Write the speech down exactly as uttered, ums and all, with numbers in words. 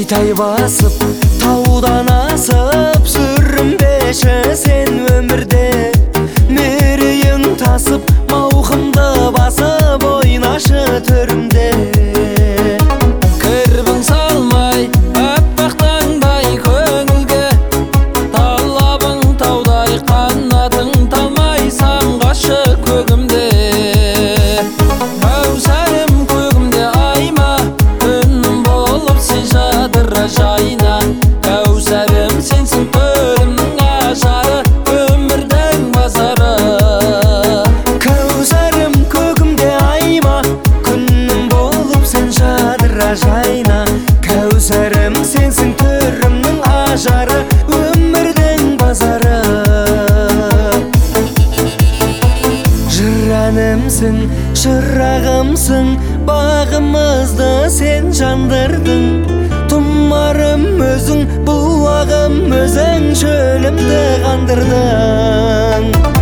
тай басып, таудан асып, сүрінбеші сен өмірде. Мерейің тасып, мауқымды басып, ойнашы төрімде. Кірбің салмай, аппақтаңдай көңілге, талабың таудай, қанатың талмай, самғашы көгімде. Кәусәрім көгімде айма, үнім болып сен жадыра жайна. Кәусәрім сенсің төрімнің ажары, өмірдің базары. Кәусәрім көгімде айма, күнім болып сен жадыра жайна. Кәусәрім сенсің төрімнің ажары, өмірдің базары. Жыр әнімсің, шырағымсың, бағымызды сен жандырдың. Тұмарым өзің, бұлағым өзің, шөлімді қандырдың.